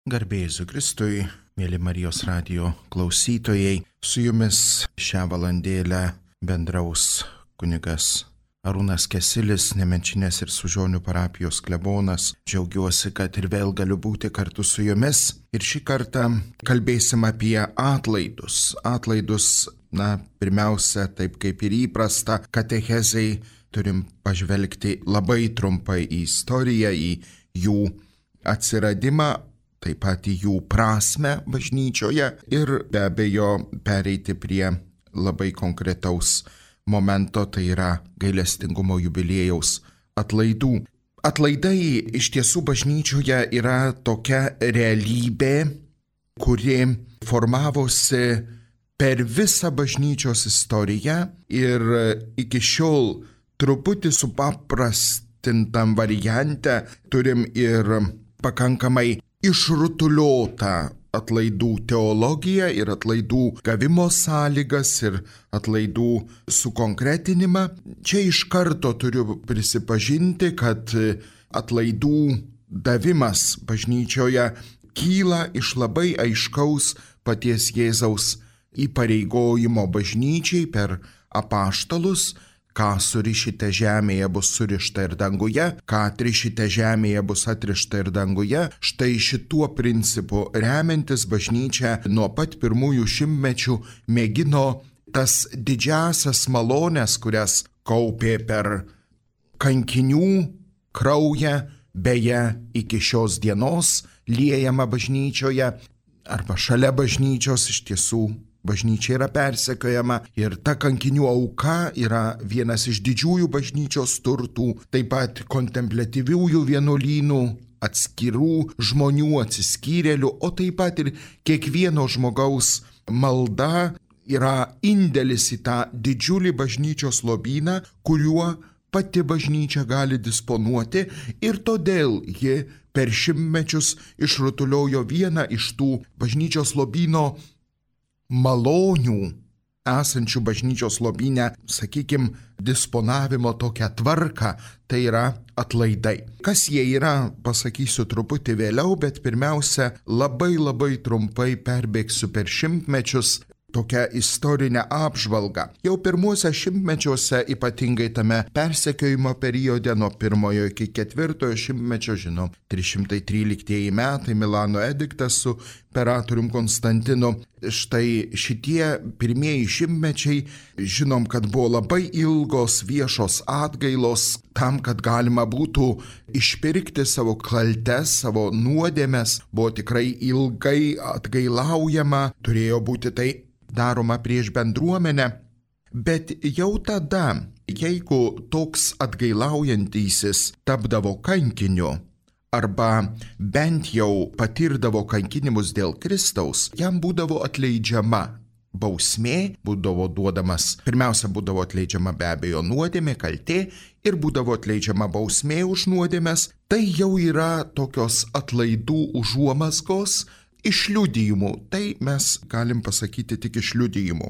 Garbė Jėzui Kristui, mėly Marijos radijo klausytojai, su jumis šią valandėlę bendraus kunigas Arūnas Kesilis, Nemenčinės ir Sužionių parapijos klebonas. Džiaugiuosi, kad ir vėl galiu būti kartu su jumis. Ir šį kartą kalbėsim apie atlaidus. Pirmiausia, taip kaip ir įprasta, katechezei turim pažvelgti labai trumpai į istoriją, į jų atsiradimą, taip pat į jų prasmę bažnyčioje ir be abejo pereiti prie labai konkretaus momento, tai yra gailestingumo jubiliejaus atlaidų. Atlaidai iš tiesų bažnyčioje yra tokia realybė, kuri formavosi per visą bažnyčios istoriją ir iki šiol truputį supaprastintam variante turim ir pakankamai išrutuliotą atlaidų teologiją ir atlaidų gavimo sąlygas ir atlaidų sukonkretinimą. Čia iš karto turiu prisipažinti, kad atlaidų davimas bažnyčioje kyla iš labai aiškaus paties Jėzaus įpareigojimo bažnyčiai per apaštalus. Ką surišite žemėje bus surišta ir danguje, ką atrišite žemėje bus atrišta ir danguje. Štai šituo principu remiantis bažnyčia nuo pat pirmųjų šimtmečių mėgino tas didžiasias malones, kurias kaupė per kankinių kraują, beje, iki šios dienos liejama bažnyčioje arba šalia bažnyčios. Iš tiesų bažnyčia yra persekiojama ir ta kankinių auka yra vienas iš didžiųjų bažnyčios turtų, taip pat kontempliatyviųjų vienuolynų, atskirų žmonių, atsiskyrėlių, o taip pat ir kiekvieno žmogaus malda yra indėlis į tą didžiulį bažnyčios lobyną, kuriuo pati bažnyčia gali disponuoti, ir todėl ji per šimtmečius išrutuliojo vieną iš tų bažnyčios lobyno malonių esančių bažnyčios lobyne, disponavimo tokią tvarką, tai yra atlaidai. Kas jie yra, pasakysiu truputį vėliau, bet pirmiausia, labai trumpai perbėgsiu per šimtmečius tokią istorinę apžvalgą. Jau pirmuose šimtmečiuose, ypatingai tame persekiojimo periode nuo 1 iki 4 šimtmečio, 313 metai, Milano ediktas su imperatorium Konstantinu. Štai šitie pirmieji šimtmečiai, žinom, kad buvo labai ilgos viešos atgailos tam, kad galima būtų išpirkti savo kaltes, savo nuodėmes. Buvo tikrai ilgai atgailaujama, turėjo būti tai daroma prieš bendruomenę, bet jau tada, jeigu toks atgailaujantysis tapdavo kankiniu arba bent jau patirdavo kankinimus dėl Kristaus, jam būdavo atleidžiama bausmė, pirmiausia būdavo atleidžiama be abejo nuodėmė, kaltė ir būdavo atleidžiama bausmė už nuodėmes. Tai jau yra tokios atlaidų užuomazgos, iš liudijimų, tai mes galim pasakyti tik iš liudijimų.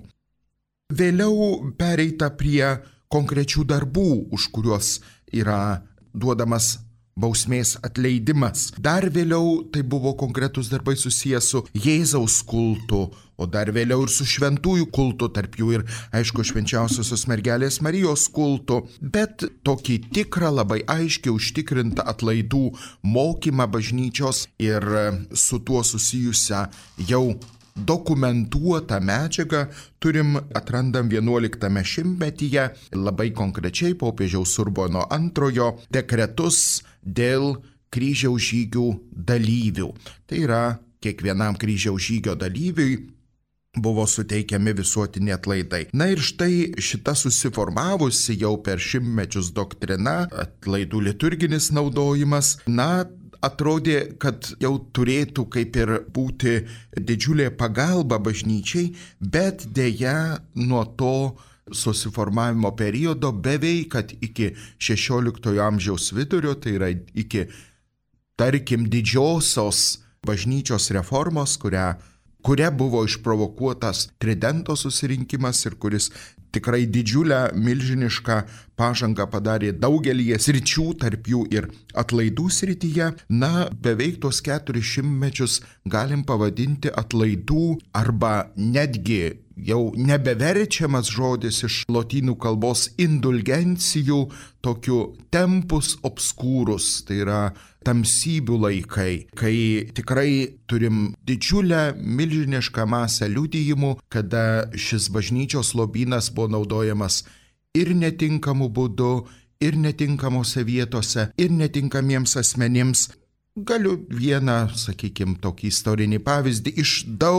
Vėliau pereita prie konkrečių darbų, už kuriuos yra duodamas bausmės atleidimas. Dar vėliau tai buvo konkretus darbai susijęs su Jėzaus kultu, o dar vėliau ir su šventųjų kultu, tarp jų ir, aišku, švenčiausiosios mergelės Marijos kultu, bet tokį tikrą, labai aiškiai užtikrintą atlaidų mokymą bažnyčios ir su tuo susijusią jau dokumentuotą medžiagą atrandam 11 šimtmetyje, labai konkrečiai popiežiaus Urbono II dekretus dėl kryžiaus žygių dalyvių. Tai yra, kiekvienam kryžiaus žygio dalyviui buvo suteikiami visuotiniai atlaidai. Na ir štai šita susiformavusi jau per šimtmečius doktrina, atlaidų liturginis naudojimas, atrodė, kad jau turėtų kaip ir būti didžiulė pagalba bažnyčiai, bet deja nuo to susiformavimo periodo beveik kad iki 16 amžiaus vidurio, tai yra iki, tarkim, didžiosios bažnyčios reformos, kuria buvo išprovokuotas Tridento susirinkimas ir kuris tikrai didžiulę, milžinišką pažangą padarė daugelį sričių, tarp jų ir atlaidų srityje. Na, beveik tos 400 mečius galim pavadinti atlaidų arba netgi jau nebeverčiamas žodis iš lotynų kalbos indulgencijų, tokiu tempus obscurus, tai yra tamsybių laikai, kai tikrai turim didžiulę, milžinišką masę liudijimų, kada šis bažnyčios lobynas buvo naudojamas ir netinkamu būdu, ir netinkamose vietose, ir netinkamiems asmenims. Galiu vieną, tokį istorinį pavyzdį iš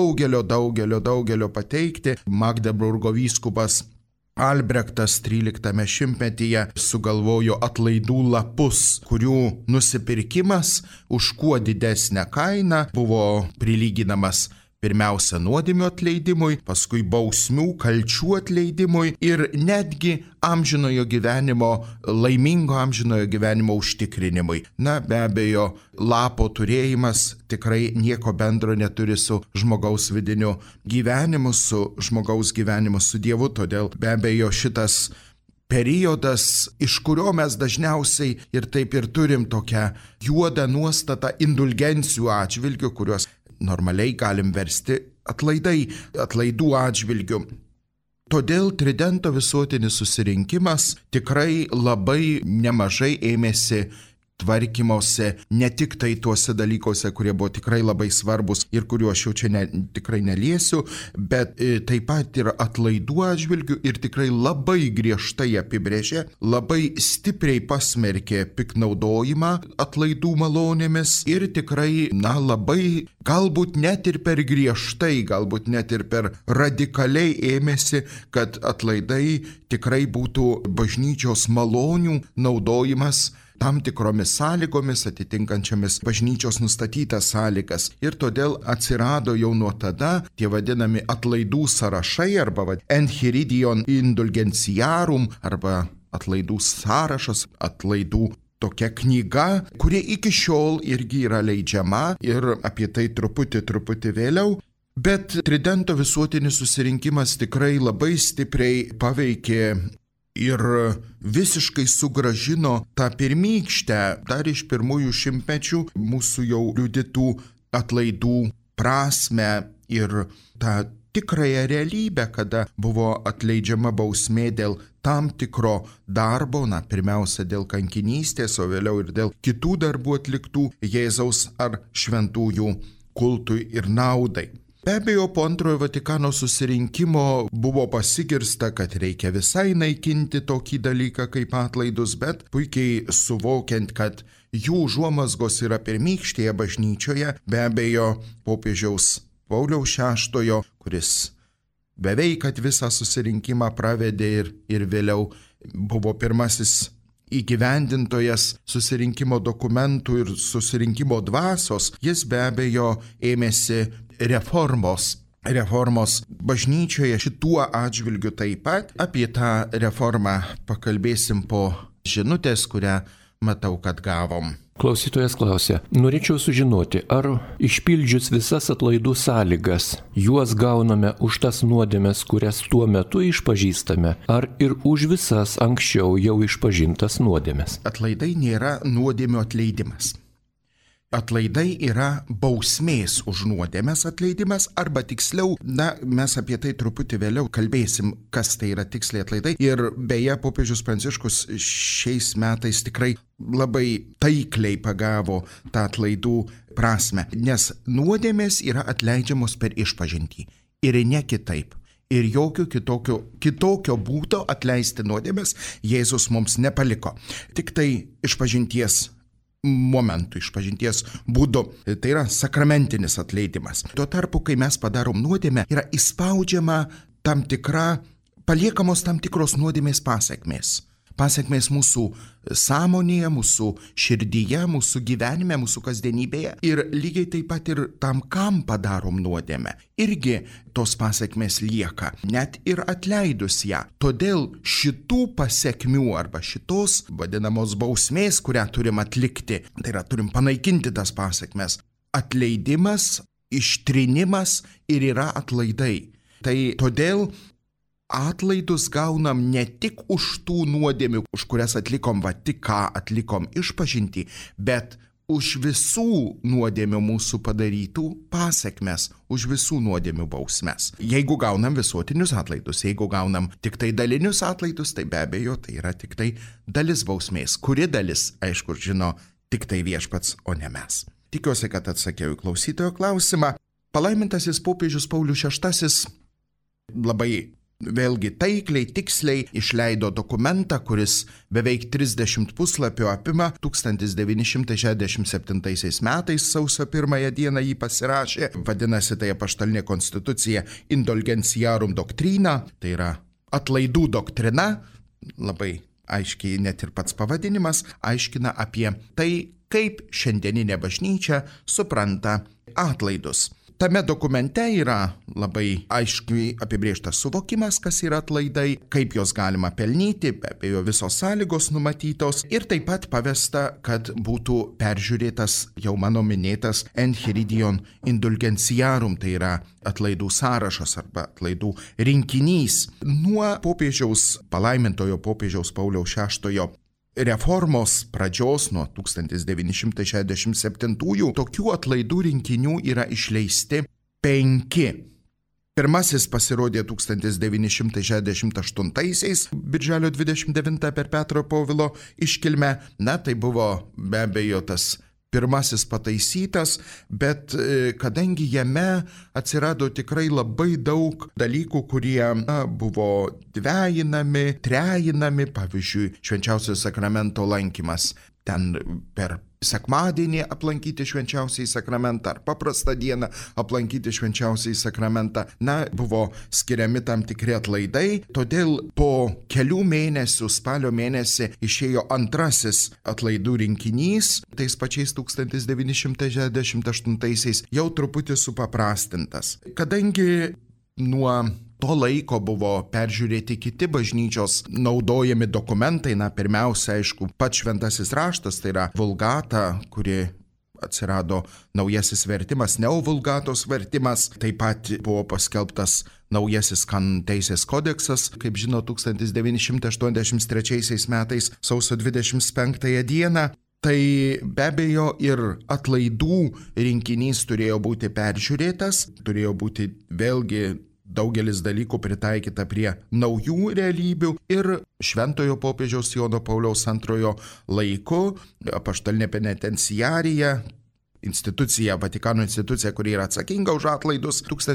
daugelio pateikti. Magdeburgo vyskupas Albrechtas 13 šimtmetyje sugalvojo atlaidų lapus, kurių nusipirkimas už kuo didesnę kainą buvo prilyginamas pirmiausia nuodėmių atleidimui, paskui bausmių, kalčių atleidimui ir netgi amžinojo gyvenimo, laimingo amžinojo gyvenimo užtikrinimui. Na, be abejo, lapo turėjimas tikrai nieko bendro neturi su žmogaus vidiniu gyvenimu, su žmogaus gyvenimu su Dievu, todėl be abejo šitas periodas, iš kurio mes dažniausiai ir taip ir turim tokią juodą nuostatą indulgencijų atžvilgių, kuriuos normaliai galim versti atlaidų atžvilgių. Todėl Tridento visuotinis susirinkimas tikrai labai nemažai ėmėsi tvarkymuose, ne tik tai tuose dalykuose, kurie buvo tikrai labai svarbus ir kuriuos aš jau čia tikrai neliesiu, bet taip pat ir atlaidų atžvilgių ir tikrai labai griežtai apibrėžė, labai stipriai pasmerkė piknaudojimą atlaidų malonėmis ir tikrai, labai galbūt net ir per griežtai, galbūt net ir per radikaliai ėmėsi, kad atlaidai tikrai būtų bažnyčios malonių naudojimas tam tikromis sąlygomis, atitinkančiamis bažnyčios nustatytas sąlygas. Ir todėl atsirado jau nuo tada tie vadinami atlaidų sąrašai arba Enchiridion Indulgentiarum arba atlaidų sąrašas, atlaidų tokia knyga, kuri iki šiol irgi yra leidžiama ir apie tai truputį vėliau. Bet Tridento visuotinis susirinkimas tikrai labai stipriai paveikė ir visiškai sugrąžino tą pirmykštę, dar iš pirmųjų šimtmečių mūsų jau liudytų atlaidų prasmę ir tą tikrąją realybę, kada buvo atleidžiama bausmė dėl tam tikro darbo, pirmiausia dėl kankinystės, o vėliau ir dėl kitų darbų atliktų Jėzaus ar šventųjų kultui ir naudai. Be abejo, po antrojo Vatikano susirinkimo buvo pasigirsta, kad reikia visai naikinti tokį dalyką kaip atlaidus, bet puikiai suvokiant, kad jų užuomazgos yra pirmykštėje bažnyčioje, be abejo, popiežiaus Pauliaus VI, kuris beveik kad visą susirinkimą pravedė ir vėliau buvo pirmasis įgyvendintojas susirinkimo dokumentų ir susirinkimo dvasios, jis be abejo ėmėsi reformos bažnyčioje šituo atžvilgiu taip pat. Apie tą reformą pakalbėsim po žinutės, kurią matau, kad gavom. Klausytojas klausia, norėčiau sužinoti, ar išpildžius visas atlaidų sąlygas, juos gauname už tas nuodėmes, kurias tuo metu išpažįstame, ar ir už visas anksčiau jau išpažintas nuodėmes? Atlaidai nėra nuodėmių atleidimas. Atlaidai yra bausmės už nuodėmes atleidimas, arba tiksliau, mes apie tai truputį vėliau kalbėsim, kas tai yra tiksliai atlaidai. Ir beje, popiežius Pranciškus šiais metais tikrai labai taikliai pagavo tą atlaidų prasme, nes nuodėmės yra atleidžiamos per išpažintį ir ne kitaip. Ir jokio kitokio būdo atleisti nuodėmės Jėzus mums nepaliko. Tik tai išpažinties momentų, išpažinties būdu. Tai yra sakramentinis atleidimas. Tuo tarpu, kai mes padarom nuodėmę, yra įspaudžiama paliekamos tam tikros nuodėmės pasekmės. Pasekmės mūsų sąmonėje, mūsų širdyje, mūsų gyvenime, mūsų kasdienybėje. Ir lygiai taip pat ir tam, kam padarom nuodėmę. Irgi tos pasekmės lieka, net ir atleidus ją. Todėl šitų pasekmių arba šitos vadinamos bausmės, kurią turim atlikti, tai yra turim panaikinti tas pasekmes. Atleidimas, ištrinimas ir yra atlaidai. Tai todėl atlaidus gaunam ne tik už tų nuodėmių, už kurias atlikom, tik ką atlikom išpažintį, bet už visų nuodėmių mūsų padarytų pasekmes, už visų nuodėmių bausmes. Jeigu gaunam visuotinius atlaidus, jeigu gaunam tik tai dalinius atlaidus, tai be abejo tai yra tik tai dalis bausmės. Kuri dalis, aišku, žino tik tai Viešpats, o ne mes. Tikiuosi, kad atsakiau į klausytojo klausimą. Palaimintasis popiežius Paulius VI labai vėlgi taikliai, tiksliai išleido dokumentą, kuris beveik 30 puslapių apima. 1967 metais sausio 1 dieną jį pasirašė. Vadinasi tai apaštalinė konstitucija Indulgentiarum Doctrina, tai yra atlaidų doktrina. Labai aiškiai net ir pats pavadinimas aiškina apie tai, kaip šiandieninė bažnyčia supranta atlaidus. Tame dokumente yra labai aiškiai apibrėžtas suvokimas, kas yra atlaidai, kaip jos galima pelnyti, be abejo visos sąlygos numatytos ir taip pat pavesta, kad būtų peržiūrėtas jau mano minėtas Enchiridion Indulgentiarum, tai yra atlaidų sąrašas arba atlaidų rinkinys. Nuo palaimintojo popiežiaus Pauliaus VI reformos pradžios nuo 1967 tokių atlaidų rinkinių yra išleisti 5. Pirmasis pasirodė 1968 birželio 29 per Petro Povilo iškilmę. Na, tai buvo be abejo tas pirmasis pataisytas, bet kadangi jame atsirado tikrai labai daug dalykų, kurie buvo dvejinami, trejinami, pavyzdžiui, švenčiausio sakramento lankymas. Ten per sekmadienį aplankyti švenčiausiąjį sakramentą ar paprastą dieną aplankyti švenčiausiąjį sakramentą. Na, buvo skiriami tam tikri atlaidai, todėl po kelių mėnesių, spalio mėnesį, išėjo antrasis atlaidų rinkinys, tais pačiais 1968 jau truputį supaprastintas. Kadangi nuo to laiko buvo peržiūrėti kiti bažnyčios naudojami dokumentai, pirmiausia, aišku, pats šventasis raštas, tai yra Vulgata, kuri atsirado naujasis vertimas, Neovulgatos vertimas, taip pat buvo paskelbtas naujasis kanonų teisės kodeksas, kaip žino, 1983 metais sausio 25 dieną. Tai be abejo ir atlaidų rinkinys turėjo būti peržiūrėtas, turėjo būti vėlgi daugelis dalykų pritaikyta prie naujų realybių ir šventojo popiežiaus Jono Pauliaus II laiku apaštalinė penitenciarija, Vatikano institucija, kuri yra atsakinga už atlaidus,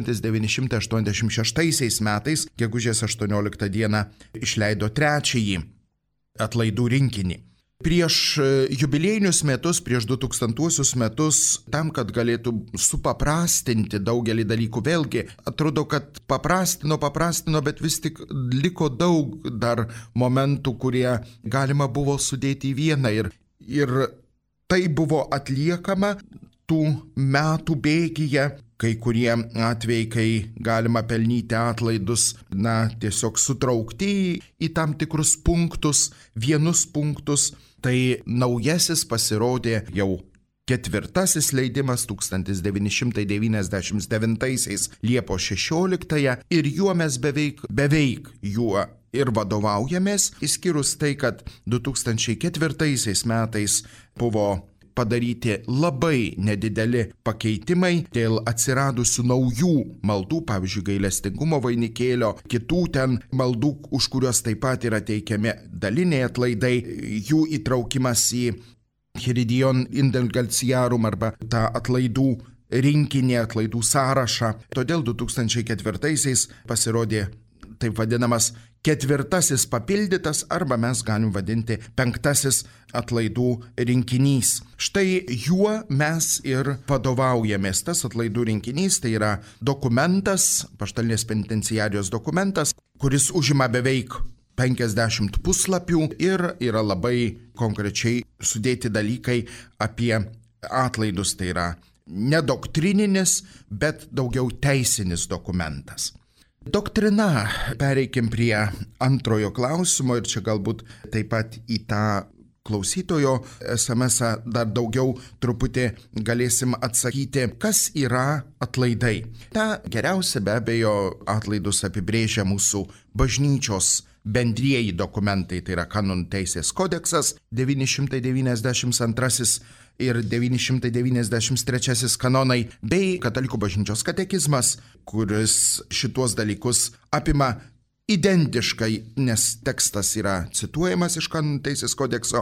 1986 metais, gegužės 18 dieną, išleido 3. atlaidų rinkinį. Prieš jubiliejinius metus, prieš 2000 metus, tam, kad galėtų supaprastinti daugelį dalykų, vėlgi, atrodo, kad paprastino, bet vis tik liko daug dar momentų, kurie galima buvo sudėti į vieną ir tai buvo atliekama tų metų bėgyje. Kai kurie atvejai, kai galima pelnyti atlaidus, tiesiog sutraukti į tam tikrus punktus, vienus punktus, tai naujasis pasirodė jau 4. leidimas 1999 Liepos 16 ir juo mes beveik juo ir vadovaujamės, išskyrus tai, kad 2004 metais buvo padaryti labai nedideli pakeitimai dėl atsiradusių naujų maldų, pavyzdžiui, gailestingumo vainikėlio, kitų ten maldų, už kuriuos taip pat yra teikiami daliniai atlaidai, jų įtraukimas į Enchiridion Indulgentiarum arba tą atlaidų rinkinį, atlaidų sąrašą. Todėl 2004 pasirodė taip vadinamas 4. papildytas, arba mes galim vadinti 5. atlaidų rinkinys. Štai juo mes ir vadovaujamės. Tas atlaidų rinkinys tai yra dokumentas, apaštalinės penitenciarijos dokumentas, kuris užima beveik 50 puslapių ir yra labai konkrečiai sudėti dalykai apie atlaidus. Tai yra nedoktrininis, bet daugiau teisinis dokumentas. Doktrina, pereikim prie antrojo klausimo ir čia galbūt taip pat į tą klausytojo SMS-ą dar daugiau truputį galėsim atsakyti, kas yra atlaidai. Ta geriausia be abejo atlaidus apibrėžia mūsų bažnyčios bendrieji dokumentai, tai yra kanonų teisės kodeksas 992 ir 993 kanonai, bei katalikų bažnyčios katekizmas, kuris šituos dalykus apima identiškai, nes tekstas yra cituojamas iš kanonų teisės kodekso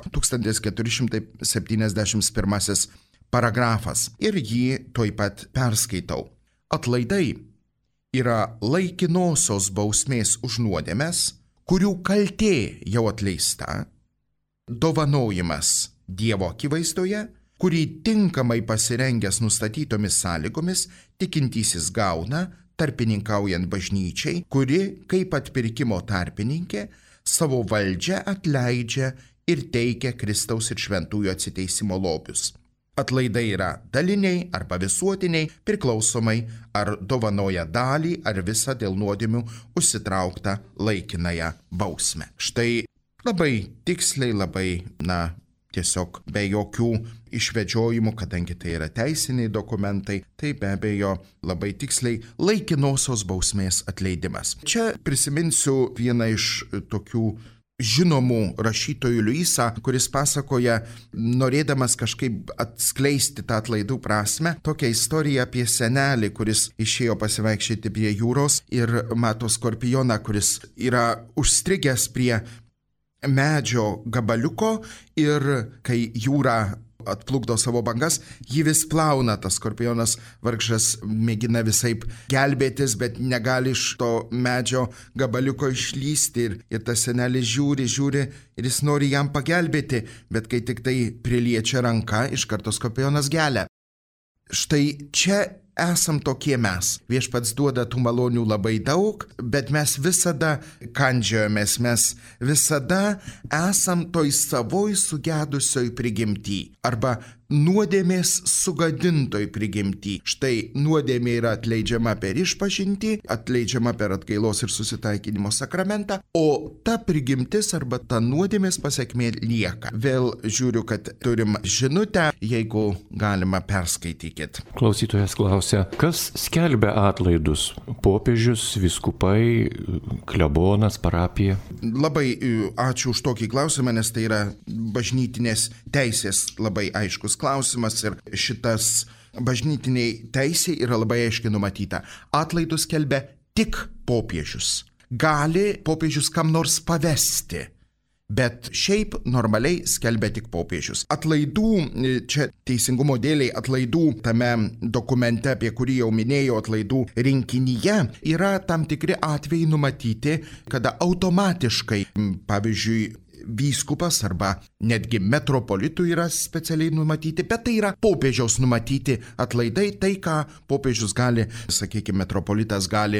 1471 paragrafas ir jį tuoj pat perskaitau. Atlaidai yra laikinosios bausmės už nuodėmes, kurių kaltė jau atleista, dovanojimas Dievo akivaizdoje, kurį tinkamai pasirengęs nustatytomis sąlygomis tikintysis gauna, tarpininkaujant bažnyčiai, kuri, kaip atpirkimo tarpininkė, savo valdžią atleidžia ir teikia Kristaus ir šventųjų atsiteisimo lobius. Atlaidai yra daliniai arba visuotiniai, priklausomai ar dovanoja dalį ar visą dėl nuodėmių užsitrauktą laikinąją bausmę. Štai labai tiksliai, labai, tiesiog be jokių išvedžiojimų, kadangi tai yra teisiniai dokumentai, tai be abejo labai tiksliai laikinosios bausmės atleidimas. Čia prisiminsiu vieną iš tokių žinomų rašytojų Luisą, kuris pasakoja, norėdamas kažkaip atskleisti tą atlaidų prasme, tokią istoriją apie senelį, kuris išėjo pasivaikščioti prie jūros ir mato skorpioną, kuris yra užstrigęs prie medžio gabaliuko ir kai jūra atplukdo savo bangas, jį vis plauna, tas skorpionas vargšas mėgina visaip gelbėtis, bet negali iš to medžio gabaliuko išlysti ir tas senelis žiūri ir jis nori jam pagelbėti, bet kai tik tai priliečia ranka, iš karto skorpionas gelia. Štai čia esam tokie mes. Viešpats duoda tų malonių labai daug, bet mes visada kandžiojamės, mes visada esam toj savoj sugedusioj prigimty arba nuodėmės sugadintoj prigimty. Štai nuodėmė yra atleidžiama per išpažintį, atleidžiama per atgailos ir susitaikinimo sakramentą, o ta prigimtis arba ta nuodėmės pasekmė lieka. Vėl žiūriu, kad turim žinutę, jeigu galima perskaitykit. Klausytojas klausia, kas skelbia atlaidus? Popiežius, vyskupai, klebonas, parapija? Labai ačiū už tokį klausimą, nes tai yra bažnytinės teisės labai aiškus klausimas ir šitas bažnytiniai teisė yra labai aiškiai numatyta. Atlaidus skelbia tik popiežius. Gali popiežius kam nors pavesti, bet šiaip normaliai skelbia tik popiežius. Atlaidų, čia teisingumo dėliai atlaidų tame dokumente, apie kurį jau minėjau, atlaidų rinkinyje, yra tam tikri atvejai numatyti, kada automatiškai, pavyzdžiui, vyskupas arba netgi metropolitų yra specialiai numatyti, bet tai yra popiežiaus numatyti atlaidai, tai ką popiežius gali, sakykime, metropolitas gali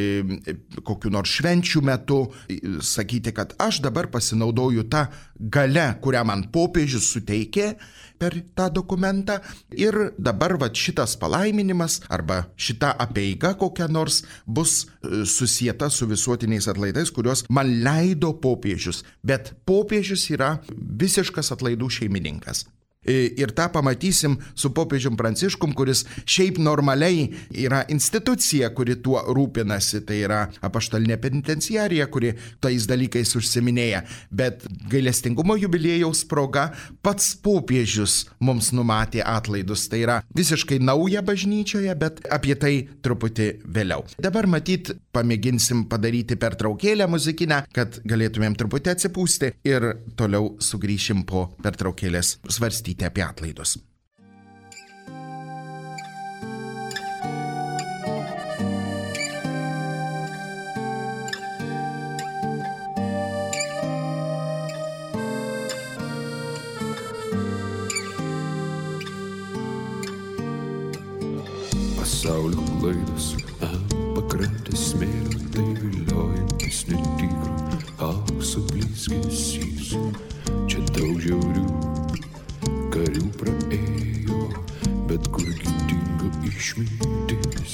kokiu nors švenčių metu sakyti, kad aš dabar pasinaudoju tą gale, kurią man popiežius suteikė per tą dokumentą ir dabar šitas palaiminimas arba šita apeiga kokia nors bus susieta su visuotiniais atlaidais, kuriuos man leido popiežius, bet popiežius yra visiškas atlaidų šeimininkas. Ir tą pamatysim su popiežium Pranciškum, kuris šiaip normaliai yra institucija, kuri tuo rūpinasi, tai yra apaštalinė penitenciarija, kuri tais dalykais užsiminėja. Bet gailestingumo jubiliejaus proga pats popiežius mums numatė atlaidus. Tai yra visiškai nauja bažnyčioje, bet apie tai truputį vėliau. Dabar matyt, pamėginsim padaryti pertraukėlę muzikinę, kad galėtumėm truputį atsipūsti ir toliau sugrįšim po pertraukėlės svarstyti apie atlaidus. Pasaulio laidos pakrantės smėlio, tai viliojantis netikro aukso blizgesys. Čia daug žiaurių karių praėjo, bet kurgi dingo išmintis.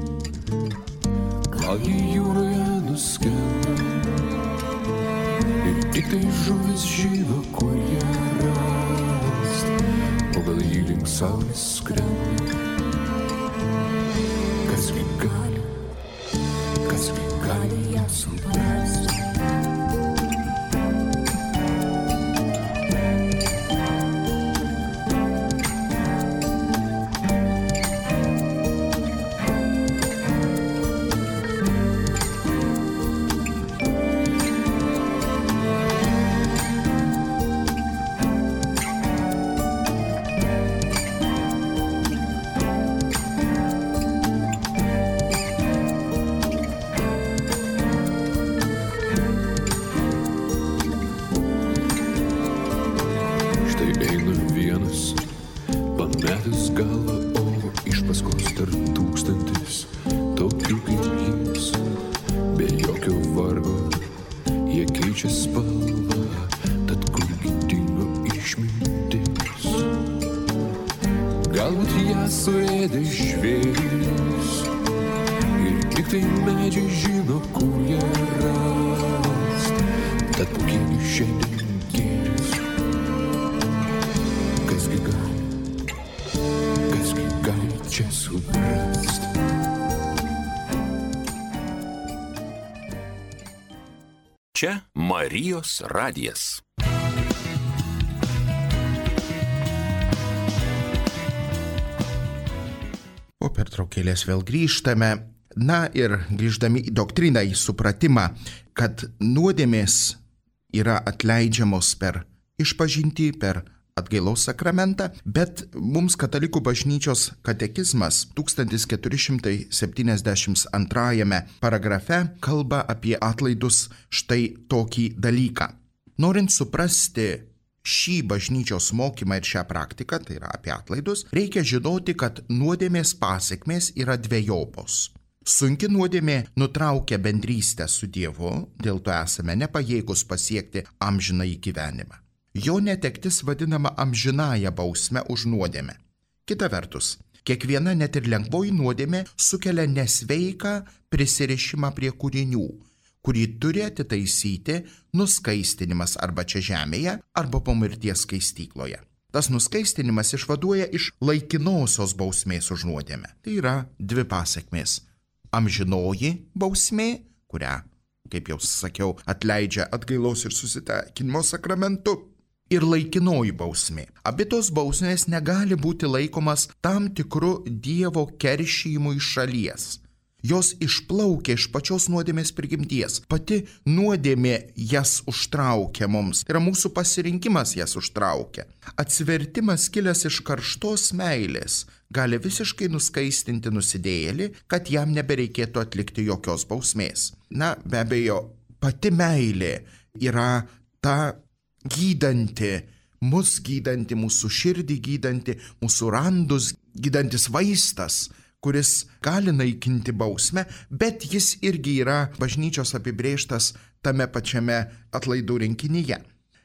Gal jį jūroje nuskendo ir tik tai žuvis žino, kur ją saulės skrenda. Kasgi gali ją suprasti. Pametęs galvą, o iš paskos dar tūkstantis tokių kaip jis. Be jokio vargo jie keičia spalvą, tad kurgi dingo išmintis. Galbūt ją suėdė žvėris ir tik tai medžiai žino, kur ją rast. Tad kiek šiandien gėris, kasgi gali čia suprast. Čia Marijos radijas. Po pertraukėlės vėl grįžtame. Na ir grįždami į doktriną, į supratimą, kad nuodėmės yra atleidžiamos per išpažintį, per atgailos sakramentą, bet mums katalikų bažnyčios katekizmas 1472 paragrafe kalba apie atlaidus štai tokį dalyką. Norint suprasti šį bažnyčios mokymą ir šią praktiką, tai yra apie atlaidus, reikia žinoti, kad nuodėmės pasekmės yra dvejopos. Sunki nuodėmė nutraukia bendrystę su Dievu, dėl to esame nepajėgus pasiekti amžinąjį gyvenimą. Jo netektis vadinama amžinąja bausme už nuodėmę. Kita vertus, kiekviena net ir lengvoji nuodėmė sukelia nesveiką prisirišimą prie kūrinių, kurį turi atitaisyti nuskaistinimas arba čia žemėje, arba po mirties skaistykloje. Tas nuskaistinimas išvaduoja iš laikinosios bausmės už nuodėmę. Tai yra dvi pasekmės. Amžinoji bausmė, kurią, kaip jau sakiau, atleidžia atgailos ir susitaikinimo sakramentu. Ir laikinoji bausmė. Abi tos bausmės negali būti laikomas tam tikru Dievo keršijimu iš šalies. Jos išplaukia iš pačios nuodėmės prigimties. Pati nuodėmė jas užtraukia mums. Tai yra mūsų pasirinkimas jas užtraukia. Atsivertimas kilęs iš karštos meilės gali visiškai nuskaistinti nusidėjėlį, kad jam nebereikėtų atlikti jokios bausmės. Na, be abejo, pati meilė yra ta gydanti, mūsų širdį gydanti, mūsų randus gydantis vaistas, kuris gali naikinti bausmę, bet jis irgi yra bažnyčios apibrėžtas tame pačiame atlaidų rinkinyje.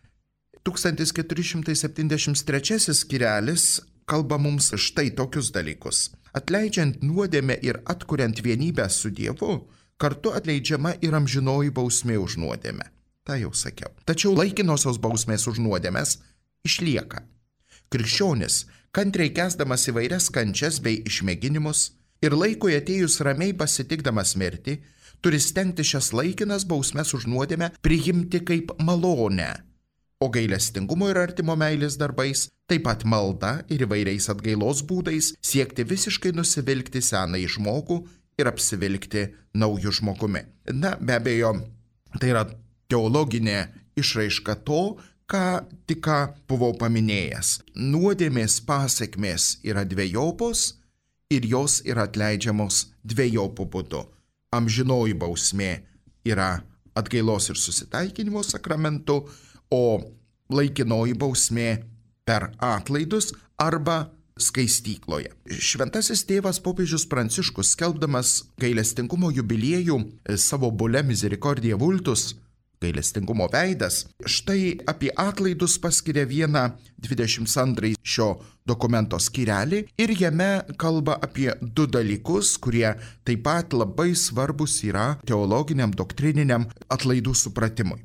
1473 skirelis kalba mums štai tokius dalykus. Atleidžiant nuodėmę ir atkuriant vienybę su Dievu, kartu atleidžiama ir amžinoji bausmė už nuodėmę. Ta jau sakiau. Tačiau laikinosios bausmės už nuodėmes išlieka. Krikščionis, kantriai kęsdamas įvairias kančias bei išmėginimus ir laikui atėjus ramiai pasitikdamas mirtį, turi stengti šias laikinas bausmes už nuodėmę priimti kaip malonę, o gailestingumo ir artimo meilės darbais, taip pat malda ir įvairiais atgailos būdais siekti visiškai nusivilkti senąjį žmogų ir apsivilkti naujų žmogumi. Na, be abejo, tai yra teologinė išraiška to, ką tik buvau paminėjęs. Nuodėmės pasekmės yra dvejopos ir jos yra atleidžiamos dvejopų būdu. Amžinoji bausmė yra atgailos ir susitaikinimo sakramentu, o laikinoji bausmė per atlaidus arba skaistykloje. Šventasis tėvas popiežius Pranciškus, skelbdamas gailestingumo jubiliejų savo bule Misericordiae Vultus, gailestingumo veidas, štai apie atlaidus paskiria vieną 22 šio dokumento skyrelį ir jame kalba apie du dalykus, kurie taip pat labai svarbus yra teologiniam, doktrininiam atlaidų supratimui.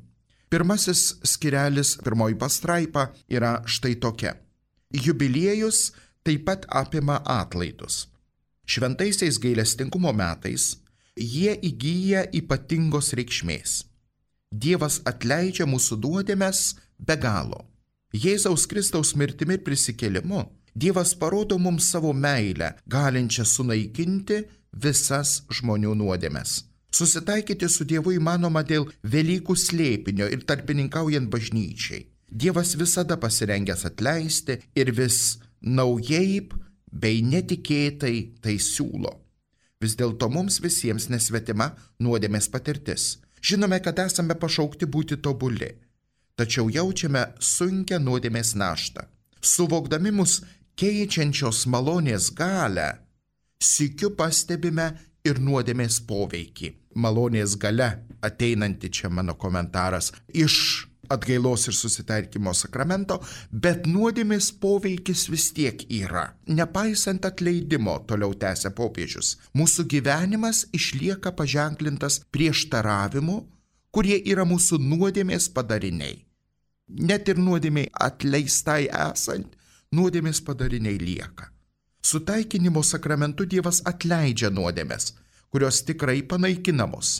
Pirmasis skirelis, pirmoji pastraipa yra štai tokia. Jubiliejus taip pat apima atlaidus. Šventaisiais gailestingumo metais jie įgyja ypatingos reikšmės. Dievas atleidžia mūsų nuodėmes be galo. Jėzaus Kristaus mirtimi ir prisikėlimu Dievas parodo mums savo meilę, galinčią sunaikinti visas žmonių nuodėmes. Susitaikyti su Dievu įmanoma dėl Velykų slėpinio ir tarpininkaujant bažnyčiai. Dievas visada pasirengęs atleisti ir vis naujai bei netikėtai tai siūlo. Vis dėlto mums visiems nesvetima nuodėmės patirtis. Žinome, kad esame pašaukti būti tobuli, tačiau jaučiame sunkią nuodėmės naštą. Suvokdami mus keičiančios malonės galią, sykiu pastebime ir nuodėmės poveikį. Malonės galia, ateinanti čia mano komentaras, iš atgailos ir susitaikymo sakramento, bet nuodėmės poveikis vis tiek yra. Nepaisant atleidimo, toliau tęsia popiežius, mūsų gyvenimas išlieka paženklintas prieštaravimu, kurie yra mūsų nuodėmės padariniai. Net ir nuodėmiai atleistai esant, nuodėmės padariniai lieka. Sutaikinimo sakramentu Dievas atleidžia nuodėmes, kurios tikrai panaikinamos.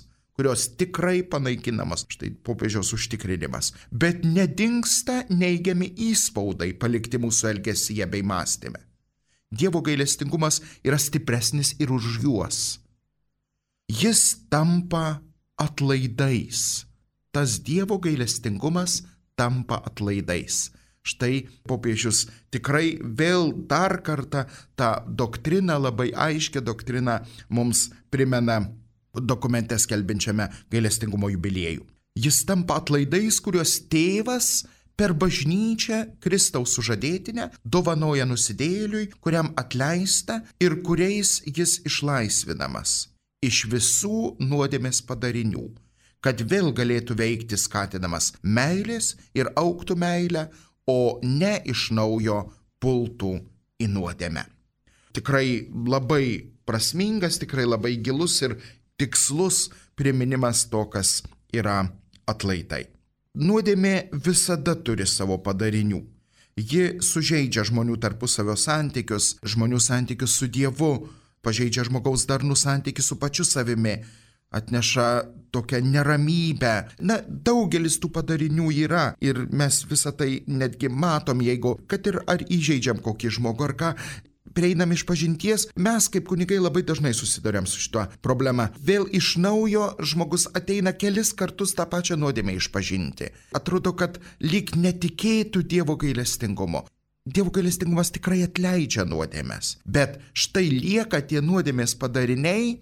Štai popiežiaus užtikrinimas. Bet nedingsta neigiami įspaudai palikti mūsų elgesyje bei mąstyme. Dievo gailestingumas yra stipresnis ir už juos. Jis tampa atlaidais. Tas Dievo gailestingumas tampa atlaidais. Štai popiežius tikrai vėl dar kartą tą doktriną, labai aiškę doktriną mums primena dokumente skelbiančiame gailestingumo jubiliejų. Jis tampa atlaidais, kuriuos tėvas per bažnyčią Kristaus sužadėtinę dovanoja nusidėjėliui, kuriam atleista ir kuriais jis išlaisvinamas iš visų nuodėmės padarinių, kad vėl galėtų veikti skatinamas meilės ir augtų meilę, o ne iš naujo pultų į nuodėmę. Tikrai labai prasmingas, tikrai labai gilus ir tikslus priminimas to, kas yra atlaidai. Nuodėmė visada turi savo padarinių. Ji sužeidžia žmonių tarpusavio santykius, žmonių santykius su Dievu, pažeidžia žmogaus darnų santykių su pačiu savimi, atneša tokią neramybę. Daugelis tų padarinių yra ir mes visą tai netgi matom, jeigu, kad ir ar įžeidžiam kokį žmogų ar ką, prieinam iš pažinties, mes kaip kunigai labai dažnai susiduriam su šituo problema. Vėl iš naujo žmogus ateina kelis kartus tą pačią nuodėmę išpažinti. Atrodo, kad lyg netikėtų Dievo gailestingumo. Dievo gailestingumas tikrai atleidžia nuodėmes, bet štai lieka tie nuodėmės padariniai,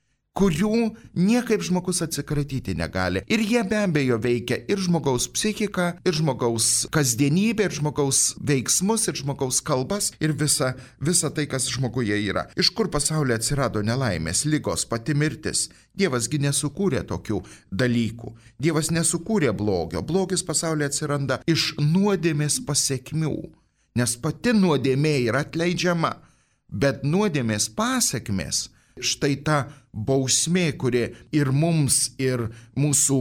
kurių niekaip žmogus atsikratyti negali. Ir jie be abejo veikia ir žmogaus psichiką, ir žmogaus kasdienybę, ir žmogaus veiksmus, ir žmogaus kalbas, ir visa tai, kas žmoguje yra. Iš kur pasaulyje atsirado nelaimės, ligos, pati mirtis? Dievasgi nesukūrė tokių dalykų. Dievas nesukūrė blogio. Blogis pasaulyje atsiranda iš nuodėmės pasekmių, nes pati nuodėmė yra atleidžiama, bet nuodėmės pasekmės, štai ta bausmė, kuri ir mums, ir mūsų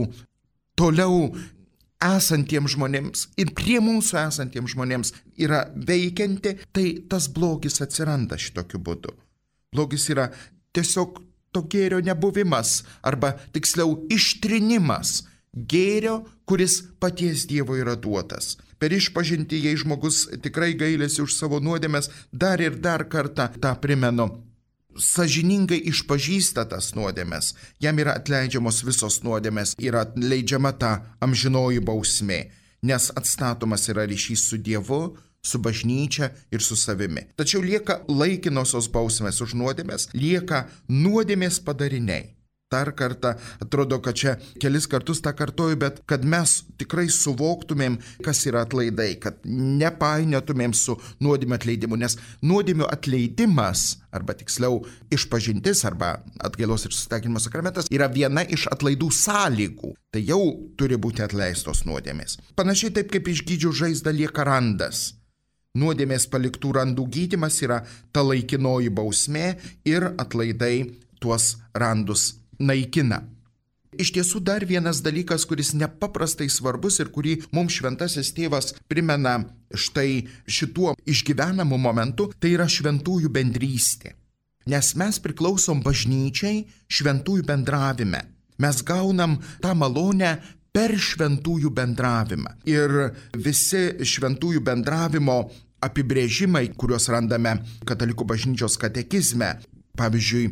toliau esantiems žmonėms, ir prie mūsų esantiems žmonėms yra veikianti, tai tas blogis atsiranda šitokiu būdu. Blogis yra tiesiog to gėrio nebuvimas, arba tiksliau ištrinimas gėrio, kuris paties Dievo yra duotas. Per išpažintį, jei žmogus tikrai gailisi už savo nuodėmes, dar ir dar kartą tą primenu. Sąžiningai išpažįsta tas nuodėmes, jam yra atleidžiamos visos nuodėmes, yra leidžiama ta amžinoji bausmė, nes atstatomas yra ryšys su Dievu, su bažnyčia ir su savimi. Tačiau lieka laikinosios bausmės už nuodėmes, lieka nuodėmės padariniai. Dar kartą, atrodo, kad čia kelis kartus tą kartoju, bet kad mes tikrai suvoktumėm, kas yra atlaidai, kad nepainiotumėm su nuodėmio atleidimu, nes nuodėmio atleidimas, arba tiksliau išpažintis, arba atgailos ir susitaikinimo sakramentas, yra viena iš atlaidų sąlygų. Tai jau turi būti atleistos nuodėmės. Panašiai taip, kaip išgydžius žaizdą lieka randas. Nuodėmės paliktų randų gydymas yra ta laikinoji bausmė ir atlaidai tuos randus naikina. Iš tiesų dar vienas dalykas, kuris nepaprastai svarbus ir kurį mums šventasis tėvas primena štai šituo išgyvenamu momentu, tai yra šventųjų bendrystė. Nes mes priklausom bažnyčiai šventųjų bendravime. Mes gaunam tą malonę per šventųjų bendravimą. Ir visi šventųjų bendravimo apibrėžimai, kuriuos randame Katalikų bažnyčios katekizme, pavyzdžiui,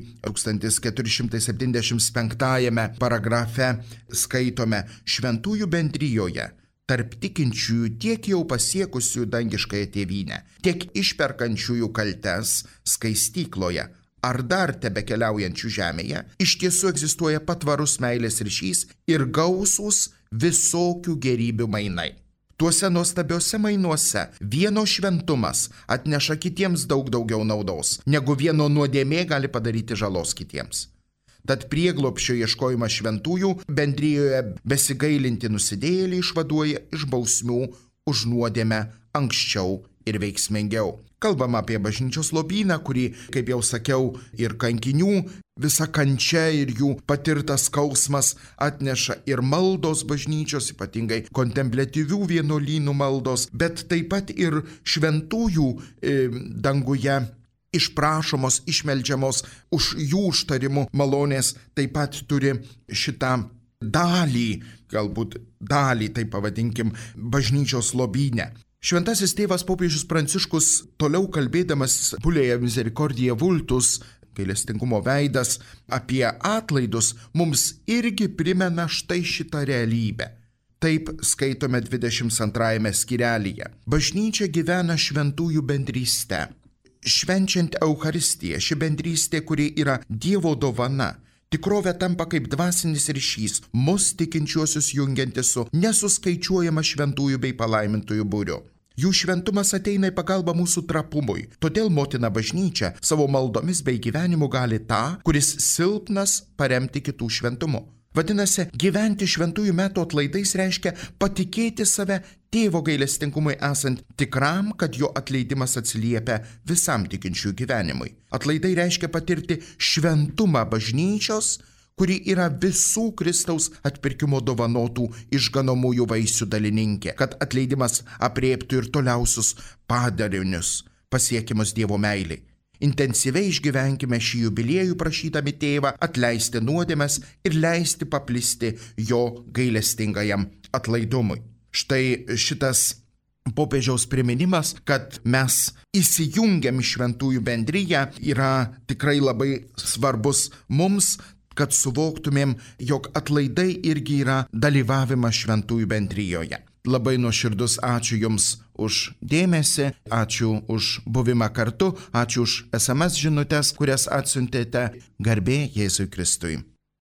1475 paragrafe skaitome: šventųjų bendrijoje tarp tikinčiųjų tiek jau pasiekusių dangiškąją tėvynę, tiek išperkančiųjų kaltes skaistykloje ar dar tebekeliaujančių žemėje, iš tiesų egzistuoja patvarus meilės ryšys ir gausūs visokių gerybių mainai. Tuose nuostabiuose mainuose vieno šventumas atneša kitiems daug daugiau naudos, negu vieno nuodėmė gali padaryti žalos kitiems. Tad prieglobsčio ieškojimas šventųjų bendrijoje besigailinti nusidėjėlį išvaduoja iš bausmių už nuodėmę anksčiau ir veiksmingiau. Kalbama apie bažnyčios lobyną, kurį, kaip jau sakiau, ir kankinių visa kančia ir jų patirtas skausmas atneša ir maldos bažnyčios, ypatingai kontempliatyvių vienuolynų maldos, bet taip pat ir šventųjų danguje išprašomos, išmeldžiamos už jų užtarimų malonės, taip pat turi šitą dalį, galbūt dalį, taip pavadinkim, bažnyčios lobyne. Šventasis tėvas popiežius Pranciškus, toliau kalbėdamas Bulėje Misericordiae Vultus, gailestingumo veidas, apie atlaidus, mums irgi primena štai šitą realybę. Taip skaitome 22 skyrelyje. Bažnyčia gyvena šventųjų bendryste. Švenčiant Eucharistiją, ši bendrystė, kuri yra Dievo dovana, tikrovė tampa kaip dvasinis ryšys, mus tikinčiuosius jungiantis su nesuskaičiuojama šventųjų bei palaimintųjų būriu. Jų šventumas ateina į pagalbą mūsų trapumui, todėl motina bažnyčia savo maldomis bei gyvenimu gali tą, kuris silpnas, paremti kitų šventumu. Vadinasi, gyventi šventųjų metų atlaidais reiškia patikėti save tėvo gailestingumui esant tikram, kad jo atleidimas atsiliepia visam tikinčiųjų gyvenimui. Atlaidai reiškia patirti šventumą bažnyčios, kuri yra visų Kristaus atpirkimo dovanotų išganomųjų vaisių dalininkė, kad atleidimas apriektų ir toliausius padarinius pasiekimus Dievo meiliai. Intensyviai išgyvenkime šį jubiliejų prašydami tėvą atleisti nuodėmes ir leisti paplisti jo gailestingajam atlaidumui. Štai šitas popiežiaus priminimas, kad mes įsijungiam į šventųjų bendriją, yra tikrai labai svarbus mums, kad suvoktumėm, jog atlaidai irgi yra dalyvavimas šventųjų bendrijoje. Labai nuoširdus ačiū Jums už dėmesį, ačiū už buvimą kartu, ačiū už SMS žinutes, kurias atsiuntėte. Garbė Jėzui Kristui.